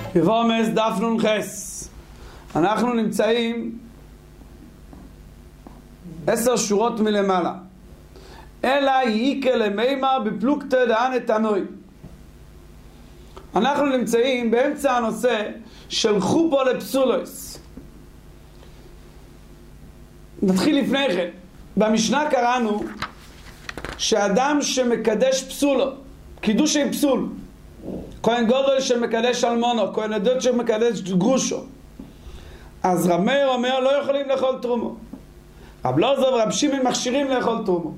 יבומס דף נ"ח. אנחנו נמצאים 10 שורות מלמעלה. אלא ייקה למימר בפלוגתא דהנה תנוי. אנחנו נמצאים באמצע הנושא של חופו לפסולוס. נתחיל לפני כן. במשנה קראנו שאדם שמקדש פסולו, קידוש עם פסול, כהן גדול שמקדש אלמונו, כהן עדות שמקדש גרושו, אז רב מאיר אומר לא יכולים לאכול תרומו. רב לוזוב ורב שמעון מכשירים לאכול תרומו.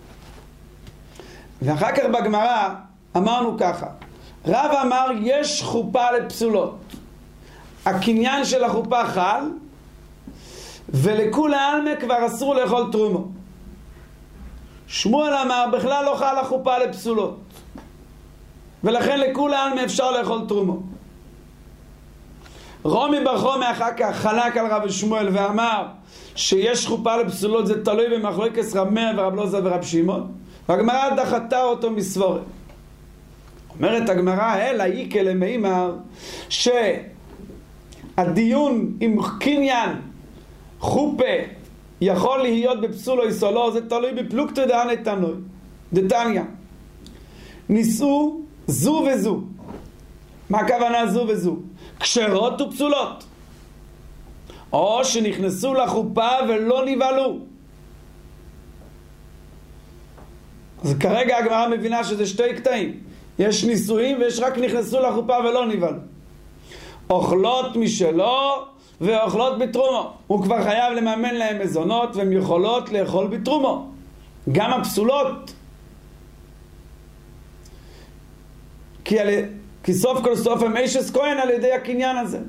ואחר כך בגמרא אמרנו ככה, רב אמר יש חופה לפסולות, הקניין של החופה חל, ולכולי עלמא כבר אסור לאכול תרומו. שמואל אמר בכלל לא חל החופה לפסולות, ולכן לכולי עלמא אפשר לאכול תרומו. רומי בר חומי אחר כך חלק על רב שמואל ואמר שיש חופה לפסולות, זה תלוי במחלוקת רב מאיר ורב לוזוב ורב שמעון, והגמרא דחתה אותו מסבורת. אומרת הגמרא אלא ייקה למימר, שהדיון עם קניין חופה יכול להיות בפסולוס או לא, זה תלוי בפלוגתא דהנה תנוי. דתניא נישאו זו וזו. מה הכוונה זו וזו? כשרות ופסולות, או שנכנסו לחופה ולא נבהלו. אז כרגע הגמרא מבינה שזה שתי קטעים, יש נישואים ויש רק נכנסו לחופה ולא נבהלו. אוכלות משלו ואוכלות בתרומו, הוא כבר חייב לממן להם מזונות והן יכולות לאכול בתרומו, גם הפסולות, כי סוף כל סוף הם אישס כהן על ידי הקניין הזה.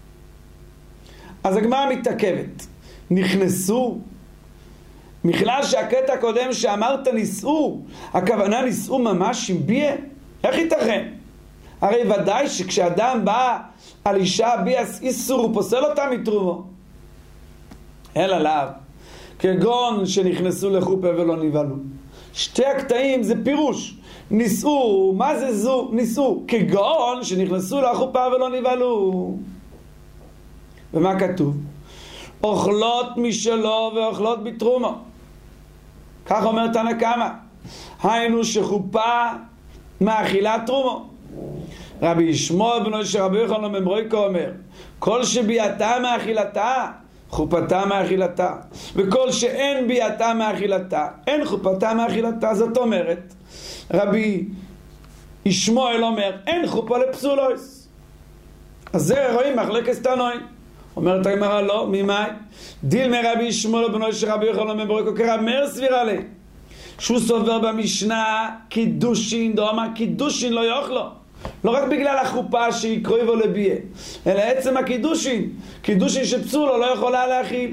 אז הגמרא מתעכבת, נכנסו, מכלל שהקטע הקודם שאמרת נישאו, הכוונה נישאו ממש עם ביה? איך ייתכן? הרי ודאי שכשאדם בא על אישה ביאס איסור הוא פוסל אותה מתרומו, אלא לאו, כגון שנכנסו לחופה ולא נבהלו. שתי הקטעים זה פירוש. נישאו, מה זה זו? נישאו כגון שנכנסו לחופה ולא נבהלו. ומה כתוב? אוכלות משלו ואוכלות בתרומו, כך אומר תנא קמא, היינו שחופה מאכילה תרומו. רבי ישמעאל בנו של רבי יוחנן בן ברוקה אומר כל שביאתה מאכילתה חופתה מאכילתה, וכל שאין ביאתה מאכילתה אין חופתה מאכילתה. זאת אומרת רבי ישמעאל אומר אין חופה לפסולוס. אז זה רואים מחלוקת תנאים. אומרת הגמרא לא, ממאי? דיל מרבי ישמעאל בנו של רבי יוחנן בן ברוקה כרב מאיר סבירה לי, שהוא סובר במשנה קידושין דאמר קידושין לא יאכלו, לא רק בגלל החופה שהיא קרויבו לביה, אלא עצם הקידושין, קידושין שפסולו לא יכולה להכיל.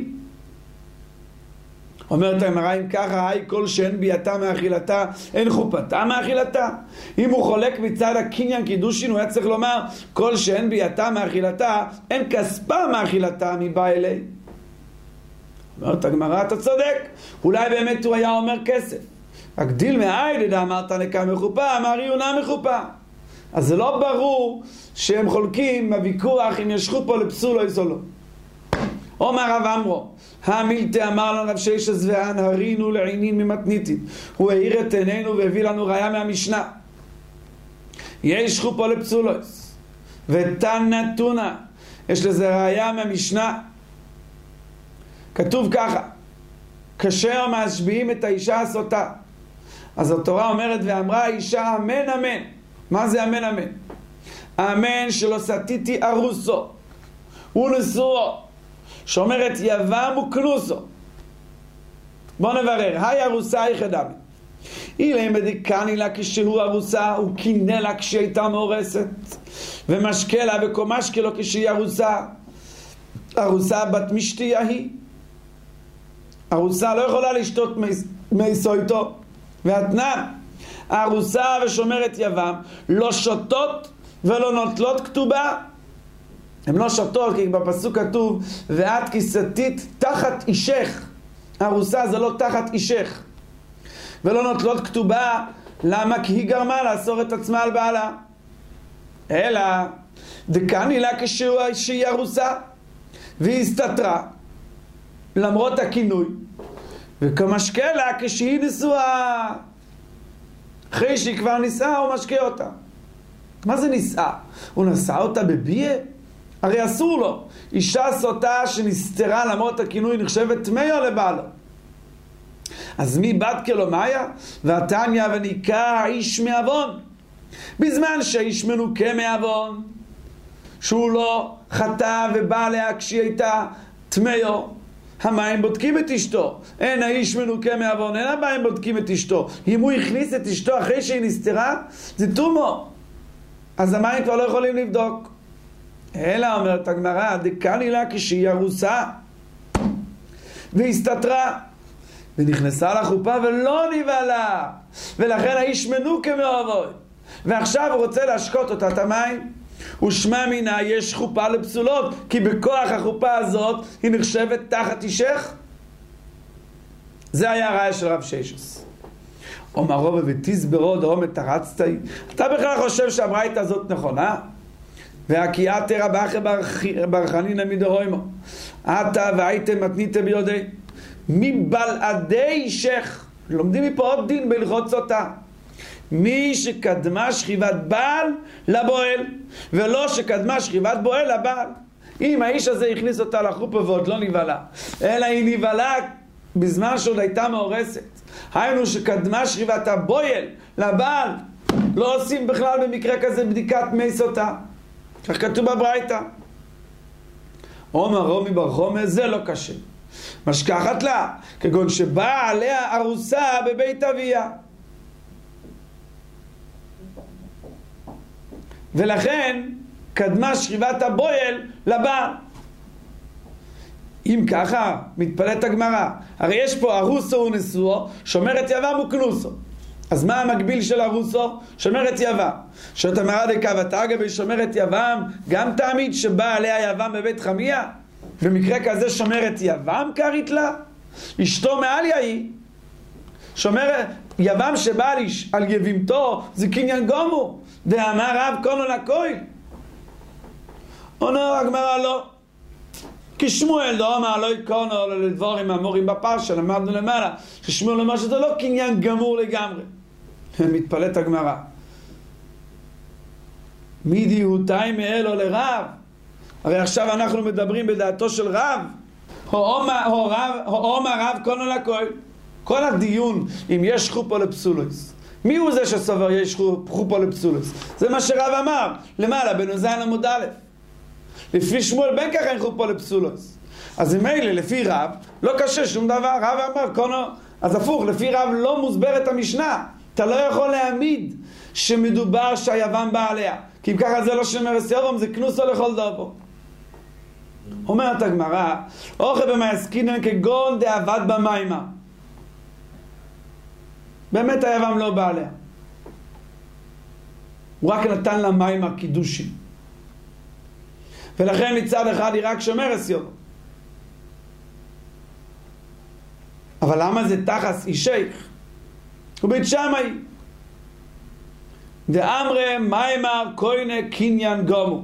אומרת הגמרא אם ככה, היי כל שאין ביאתה מאכילתה אין חופתה מאכילתה. אם הוא חולק מצד הקניין קידושין הוא היה צריך לומר כל שאין ביאתה מאכילתה אין כספה מאכילתה מבא אלי. אומרת הגמרא אתה צודק, אולי באמת הוא היה אומר כסף, רק דיל מאי דדא אמרת נקה מחופה אמר יונה מחופה. אז זה לא ברור שהם חולקים בוויכוח אם יש חופה לפסולוס או לא. אומר רב עמרו המילתא אמר לנו רב ששת זבען הרינו לעינין ממתניתית, הוא העיר את עינינו והביא לנו ראיה מהמשנה. יש חופה לפסולוס ותנא תונא, יש לזה ראיה מהמשנה. כתוב ככה, כאשר משביעים את האישה הסוטה, אז התורה אומרת ואמרה האישה אמן אמן. מה זה אמן אמן? אמן שלא סטיתי ארוסו ונשואו, שאומרת יבם וכנוסו. בוא נברר, היי ארוסה יחדם אילה מדיקני לה כשהוא ארוסה, הוא קינא לה כשהייתה מאורסת, ומשקה לה וקומשקה לו כשהיא ארוסה. ארוסה בת משתיה היא, ארוסה לא יכולה לשתות מיסויתו. והתנא ארוסה ושומרת יבם לא שותות ולא נוטלות כתובה. הן לא שותות כי בפסוק כתוב ואת כיסתית תחת אישך. ארוסה זה לא תחת אישך. ולא נוטלות כתובה, למה? כי היא גרמה לאסור את עצמה על בעלה. אלא דקני לה כשהיא ארוסה והיא הסתתרה למרות הכינוי, וכמשקה לה כשהיא נשואה. אחרי שהיא כבר נישאה הוא משקה אותה. מה זה נישאה? הוא נשא אותה בביה? הרי אסור לו. אישה סוטה שנסתרה למרות הכינוי נחשבת טמאה לבעלו. אז מי בת כלומיה? והתניא וניקה האיש מעוון. בזמן שהאיש מנוקה מעוון, שהוא לא חטא ובא עליה כשהיא הייתה טמאה, המים בודקים את אשתו. אין האיש מנוקה מעוון, אין המים בודקים את אשתו. אם הוא הכניס את אשתו אחרי שהיא נסתרה, זה תומו. אז המים כבר לא יכולים לבדוק. אלא אומרת הגמרא, דקני לה כשהיא ארוסה והסתתרה ונכנסה לחופה ולא נבעלה, ולכן האיש מנוקה מעוון, ועכשיו הוא רוצה להשקות אותה את המים, ושמע מינה יש חופה לפסולות, כי בכוח החופה הזאת היא נחשבת תחת אישך. זה היה הרעיון של רב ששס. אומר רוב ותסברו דרום תרצתי, אתה בכלל חושב שהברייתא הזאת נכונה? והקיאה תרא באחי בר חנינא מדרוימו, אתה והייתם מתניתם בידי מבלעדי אישך. לומדים מפה עוד דין בהלכות סוטה, מי שקדמה שכיבת בעל לבועל, ולא שקדמה שכיבת בועל לבעל. אם האיש הזה הכניס אותה לחופה ועוד לא נבעלה, אלא היא נבעלה בזמן שעוד הייתה מאורסת, היינו שקדמה שכיבת הבועל לבעל, לא עושים בכלל במקרה כזה בדיקת מי סוטה. כך כתוב בברייתא. אומר רומי בר חומא, זה לא קשה. משכחת לה, כגון שבאה עליה ארוסה בבית אביה, ולכן קדמה שכיבת הבועל לבעל. אם ככה, מתפלאת הגמרא, הרי יש פה ארוסו ונשואו, שומרת יבם וכנוסו. אז מה המקביל של ארוסו? שומרת יבם. שאתה מראה דקה אגב שומרת יבם, גם תעמיד שבא עליה יבם בבית חמיה? במקרה כזה שומרת יבם קרית לה? אשתו מעליה היא. שומרת יבם שבא על יבימתו, זה קניין גומו. דאמר רב קונו לקוי. עונה הגמרא לא. כי שמואל לא אמר לא יקונו לדבורים המורים בפרשה, למדנו למעלה, ששמואל אומר שזה לא קניין גמור לגמרי. מתפלאת הגמרא. מי דיהותי מאלו לרב? הרי עכשיו אנחנו מדברים בדעתו של רב. או רב קונו לקוי. כל הדיון אם יש חופה לפסולוס, מי הוא זה שסובר יש חופה לפסולוס? זה מה שרב אמר למעלה בנוזיין עמוד א'. לפי שמואל בין ככה אין חופה לפסולוס. אז מילא לפי רב לא קשה שום דבר. רב אמר קונו, אז הפוך, לפי רב לא מוסברת המשנה. אתה לא יכול להעמיד שמדובר שהיוון בא עליה, כי אם ככה זה לא שמרס ירום, זה כנוסו לכל דבו. אומרת הגמרא, אוכל במעסקינן כגון דאבד במיימה, באמת היוון לא בא עליה, הוא רק נתן לה מים הקידושים, ולכן מצד אחד היא רק שומרס ירום. אבל למה זה תחס אישך? ובית שמאי דאמרי מיימר קוינה קניין גומו,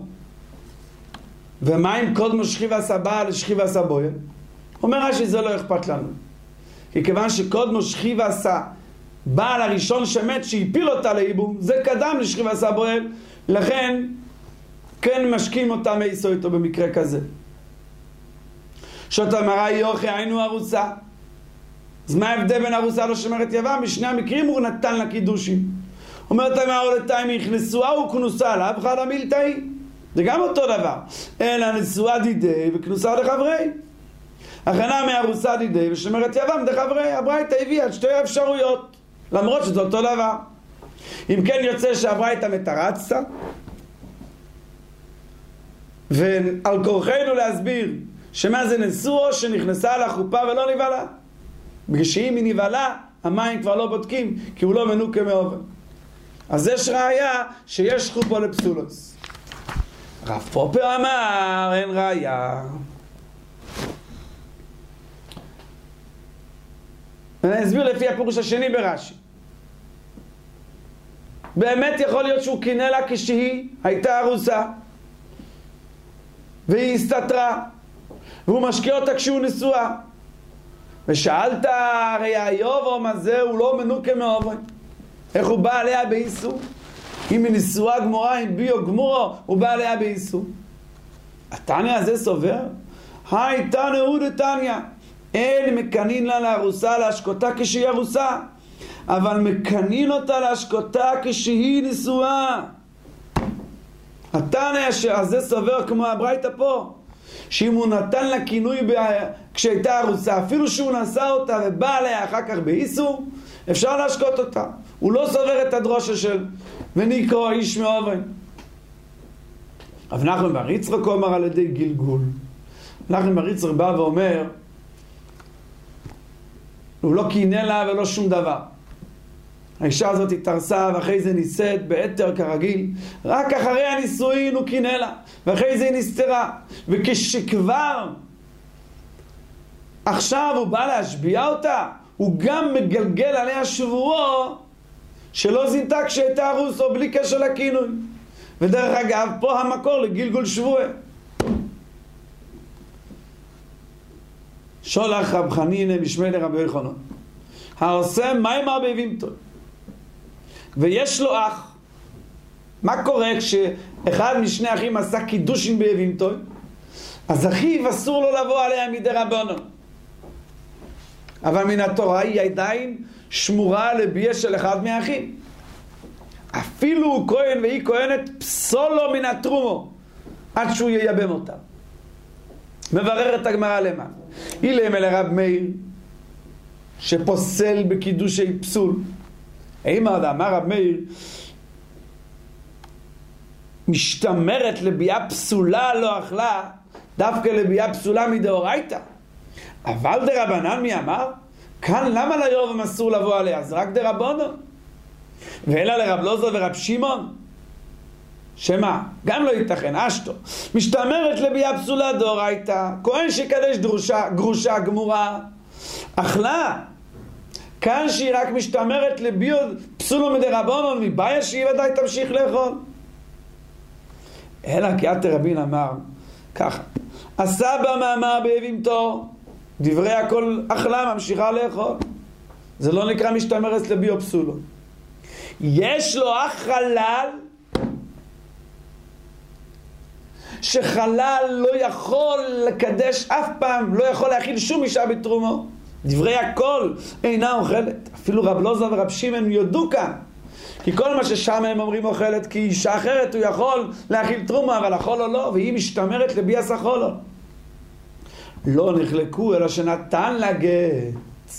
ומים קודמו שכיב הסבא לשכיב הסבויה. אומר רש"י זה לא אכפת לנו, כי כיוון שקודמו שכיב הסבא בעל הראשון שמת שהפיל אותה לאיבום, זה קדם לשכיב הסבויה, לכן כן משקים אותה מייסו איתו במקרה כזה. שאתה מראה יוכי היינו ארוסה, אז מה ההבדל בין ארוסה לא שומרת יבם? בשני המקרים הוא נתן לה קידושים. אומרת להם העולתיים יכנסוה וכנוסה לה בחד המילתאי, זה גם אותו דבר, אלא נשואה דידי וכנוסה לחברי. הכנה מארוסה דידי ושומרת יבם דחברי. הברייתא הביאה את שתי האפשרויות, למרות שזה אותו דבר. אם כן יוצא שהברייתא מתרצת, ועל כורחנו להסביר שמה זה נשואו שנכנסה לחופה ולא נבעלה. כשאם היא נבעלה המים כבר לא בודקים, כי הוא לא מנוקה מעובר. אז יש ראיה שיש חופה לפסולוס. רב פופר אמר אין ראיה. אני אסביר לפי הפירוש השני ברש"י. באמת יכול להיות שהוא קינא לה כשהיא הייתה ארוסה, והיא הסתתרה, והוא משקיע אותה כשהוא נשואה. ושאלת, הרי היובום הזה הוא לא מנוקה מאובוי, איך הוא בא עליה באיסור? אם היא נשואה גמורה עם ביו גמורו, הוא בא עליה באיסור. התניא הזה סובר, היי תניא הוא דתניא, אין מקנין לה לארוסה להשקותה כשהיא ארוסה, אבל מקנין אותה להשקותה כשהיא נשואה. התניא הזה סובר כמו הברייתא פה, שאם הוא נתן לה כינוי כשהייתה ארוסה, אפילו שהוא נשא אותה ובא עליה אחר כך באיסור, אפשר להשקות אותה. הוא לא סובר את הדרושה של ונקרא איש מאובן. אבל נחמן בר יצחק אומר על ידי גלגול. נחמן בר יצחק בא ואומר, הוא לא קינא לה ולא שום דבר. האישה הזאת התארסה ואחרי זה נישאת ביתר כרגיל, רק אחרי הנישואין הוא קינא לה, ואחרי זה היא נסתרה. וכשכבר עכשיו הוא בא להשביע אותה, הוא גם מגלגל עליה שבועו שלא זינתה כשהייתה ארוס או בלי קשר לכינוי. ודרך אגב, פה המקור לגלגול שבועה. שולח רב חנינא משמי לרבי יוחנן, העושה מימר באבימתו, ויש לו אח. מה קורה כשאחד משני אחים עשה קידושין באבימתו? אז אחיו אסור לו לבוא עליה מדי רבנו, אבל מן התורה היא עדיין שמורה לביה של אחד מהאחים. אפילו הוא כהן והיא כהנת, פסול לו מן התרומו עד שהוא ייבם אותה. מבררת הגמרא למה? אילם אל רב מאיר שפוסל בקידושי פסול. אמר רב מאיר, משתמרת לביאה פסולה לא אכלה, דווקא לביאה פסולה מדאורייתא. אבל דרבנן מי אמר? כאן למה ליובם אסור לבוא עליה? אז רק דרבנו. ואלא לרב לוזו ורב שמעון, שמה? גם לא ייתכן, אשתו משתמרת לביאה פסולה דאורייתא, כהן שקדש גרושה גמורה אכלה. כאן שהיא רק משתמרת לביאה פסולה מדרבנו, מבעיה שהיא ודאי תמשיך לאכול. אלא כי עתה רבין אמר ככה, הסבא מאמר באבימתו, דברי הכל אכלה, ממשיכה לאכול. זה לא נקרא משתמרת לביאה פסולה. יש לו אח חלל, שחלל לא יכול לקדש אף פעם, לא יכול להכיל שום אישה בתרומו, דברי הכל אינה אוכלת. אפילו רב לוזו ורב שמעון יודו כאן, כי כל מה ששם הם אומרים אוכלת, כי אישה אחרת הוא יכול להכיל תרומה, אבל אכול או לא, והיא משתמרת לביאס אכולו. לא נחלקו אלא שנתן לה גט.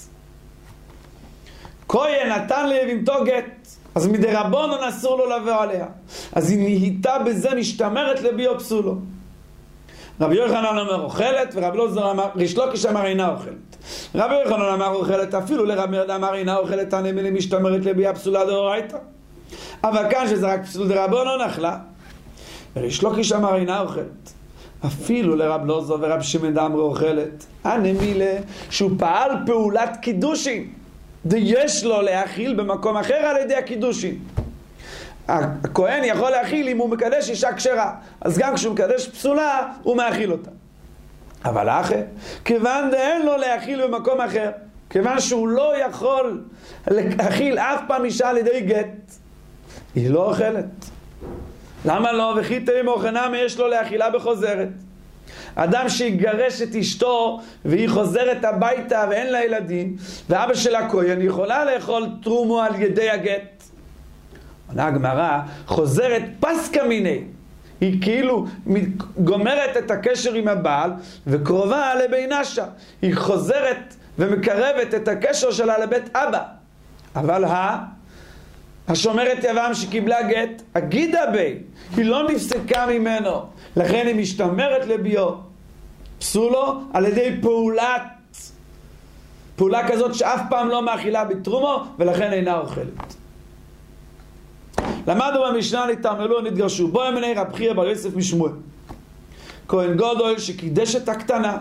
כהן נתן לאבימתו גט, אז מדי רבונן אסור לו לבוא עליה, אז היא נהייתה בזה משתמרת לביאה פסולו. רבי יוחנן אמר אוכלת, ורב לוזר אמר, ריש לוקיש אמר אינה אוכלת. רבי יוחנן אמר אוכלת, אפילו לרב מאיר אמר אינה אוכלת, הנמלי משתמרת לביאה פסולה דאורייתא. אבל כאן שזה רק פסול דרבנן אכלה. וריש לוקיש אמר אינה אוכלת, אפילו לרב לוזר ורב שמעון אמרו אוכלת. הנמילה שהוא פעל פעולת קידושין, יש לו להכיל במקום אחר על ידי הקידושין. הכהן יכול להכיל אם הוא מקדש אישה כשרה, אז גם כשהוא מקדש פסולה הוא מאכיל אותה. אבל אחר, כיוון דאין לו להכיל במקום אחר, כיוון שהוא לא יכול להכיל אף פעם אישה על ידי גט, היא לא אוכלת. למה לא? וכי תהי מוכנה יש לו להכילה בחוזרת. אדם שיגרש את אשתו והיא חוזרת הביתה ואין לה ילדים, ואבא שלה כהן, יכולה לאכול תרומו על ידי הגט. עונה הגמרא, חוזרת פסקה מיני, היא כאילו גומרת את הקשר עם הבעל וקרובה לבין נשה, היא חוזרת ומקרבת את הקשר שלה לבית אבא. אבל השומרת יבם שקיבלה גט, הגידה בי, היא לא נפסקה ממנו, לכן היא משתמרת לביאו פסולו על ידי פעולה כזאת שאף פעם לא מאכילה בתרומו, ולכן אינה אוכלת. למדנו במשנה, נתעמלו נתגרשו. בוא אמני רב חייא בר יוסף משמואל, כהן גדול שקידש את הקטנה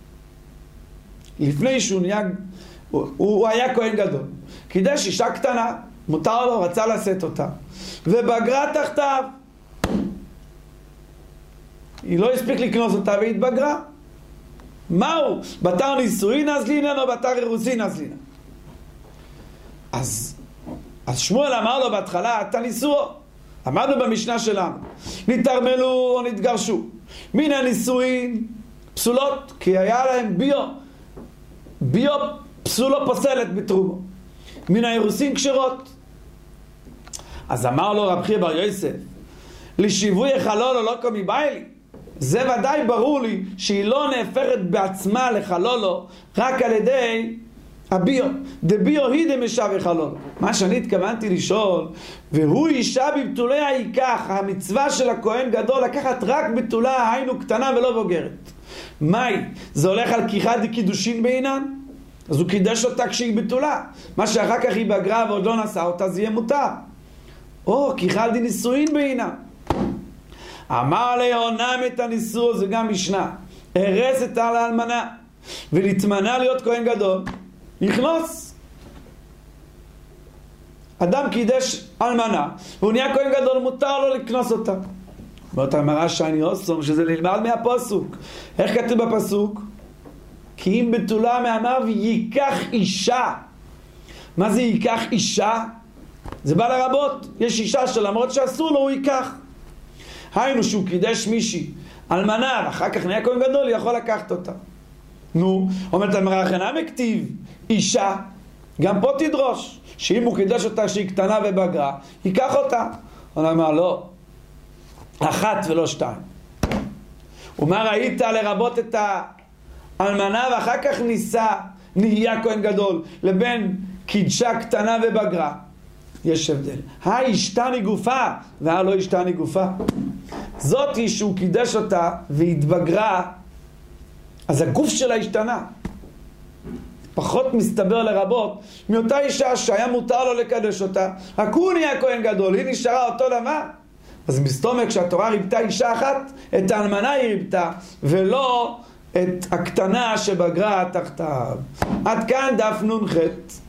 לפני שהוא נהיה, הוא היה כהן גדול, קידש אישה קטנה, מותר לו, רצה לשאת אותה, ובגרה תחתיו. היא לא הספיק לקנוס אותה והתבגרה. מהו? בתר נישואין אז לינן או בתר אירוסין אז לינן? אז שמואל אמר לו בהתחלה, אתה נישואו. אמרנו במשנה שלנו, נתרמלו או נתגרשו. מן הנישואין פסולות, כי היה להם ביו פסולו פוסלת בתרומו. מן האירוסין כשרות. אז אמר לו רב חייא בר יוסף, לשיווי חלולו לא קומי ביילי. זה ודאי ברור לי שהיא לא נהפכת בעצמה לחלולו רק על ידי הביו. דביו היא דמשה וחלולו. מה שאני התכוונתי לשאול, והוא אישה בבתוליה ייקח, המצווה של הכהן גדול לקחת רק בתולה, היינו קטנה ולא בוגרת. מהי? זה הולך על כיחת קידושין בעינן? אז הוא קידש אותה כשהיא בתולה. מה שאחר כך היא בגרה ועוד לא נשא אותה, זה יהיה מותר. או כיחת נישואין בעינן. אמר להונם את הנישוא, זה גם משנה, הרס את האלמנה ולהתמנה להיות כהן גדול, יכנוס. אדם קידש אלמנה והוא נהיה כהן גדול, מותר לו לקנוס אותה. אומרת הגמרא שאני עושה שזה נלמד מהפסוק. איך כתוב בפסוק? כי אם בתולה מאמר ייקח אישה. מה זה ייקח אישה? זה בא לרבות. יש אישה שלמרות שאסור לו הוא ייקח. היינו שהוא קידש מישהי אלמנה ואחר כך נהיה כהן גדול, יכול לקחת אותה. נו, אומרת הגמרא אחנה מכתיב אישה, גם פה תדרוש שאם הוא קידש אותה שהיא קטנה ובגרה, ייקח אותה. הוא אמר לא, אחת ולא שתיים. ומה ראית לרבות את האלמנה ואחר כך נהיה כהן גדול לבין קידשה קטנה ובגרה? יש הבדל. השתני גופה והלא השתני גופה. זאת היא שהוא קידש אותה והתבגרה, אז הגוף שלה השתנה. פחות מסתבר לרבות מאותה אישה שהיה מותר לו לקדש אותה, רק הוא נהיה כהן גדול, היא נשארה אותו דבר. אז מסתומק שהתורה ריבתה אישה אחת, את האלמנה היא ריבתה, ולא את הקטנה שבגרה תחתיו. עד כאן דף נ"ח.